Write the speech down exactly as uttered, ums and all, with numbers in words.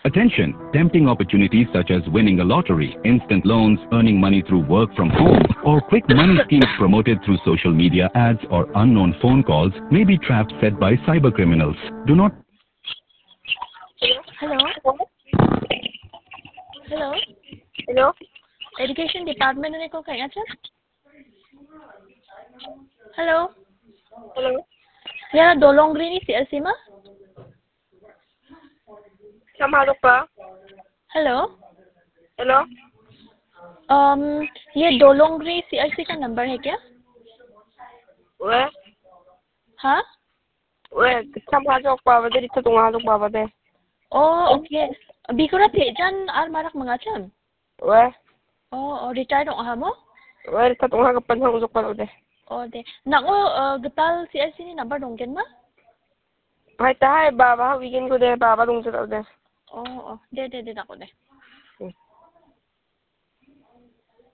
Attention! Tempting opportunities such as winning a lottery, instant loans, earning money through work from home, or quick money schemes promoted through social media ads or unknown phone calls may be traps set by cyber criminals. Do not... Hello? Hello? Hello? Education Department ने को कहीं अच्छा? Hello? Hello? Ya, Dolongri ni C L C ma? Samalok pa? Hello? Hello? Um, ये डोलोंगरी C L C का नंबर है क्या? वे? हाँ? वे, samalok pa ba? Dito tungalok pa ba de? Oh, okay. Bikura tejan ar marak mangacham? वे? Oh, oh, retire dong ha mo? वे, dito tungalok pa ng usok pa de. Oh, de. Nako, gatal C L C ni number dongken ma? Hai tahay baba, weekend ko de baba dong sa de. Oh, oh, de de de nako de.